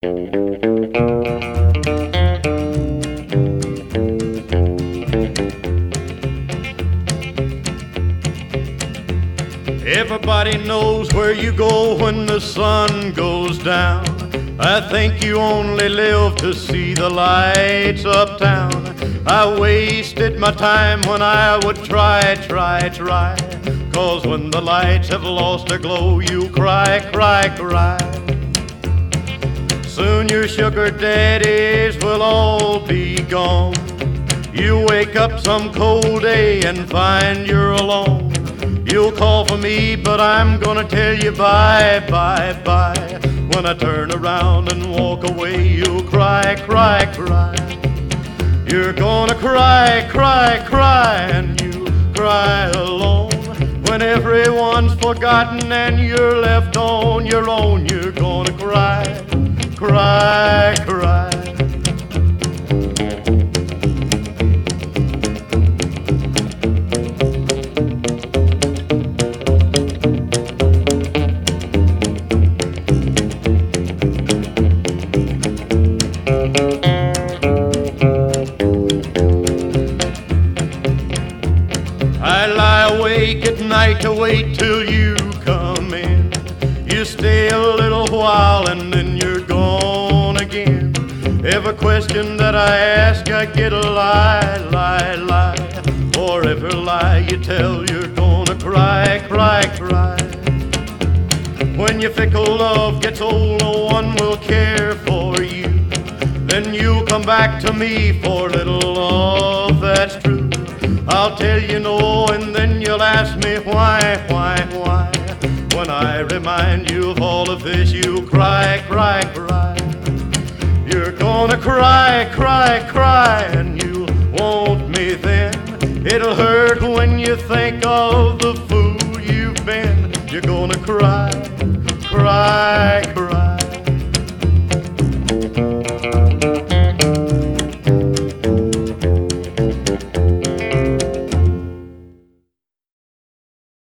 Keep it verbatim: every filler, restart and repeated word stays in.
Everybody knows where you go when the sun goes down. I think you only live to see the lights uptown. I wasted my time when I would try, try, try. 'Cause when the lights have lost their glow, you cry, cry, cry. Soon your sugar daddies will all be gone. You wake up some cold day and find you're alone. You'll call for me, but I'm gonna tell you bye, bye, bye. When I turn around and walk away, you'll cry, cry, cry. You're gonna cry, cry, cry, and you cry alone. When everyone's forgotten and you're left on your own, you're gonna cry, cry, cry. I lie awake at night to wait till you come in. You stay a little while and then you're gone again. Every question that I ask, I get a lie, lie, lie. For every lie you tell, you're gonna cry, cry, cry. When your fickle love gets old, no one will care for you. Then you'll come back to me for little love that's true. I'll tell you no, and then you'll ask me why, why, why. When I remind you of all of this, you'll cry, cry, cry. You're gonna cry, cry, cry, and you want me then. It'll hurt when you think of the fool you've been. You're gonna cry,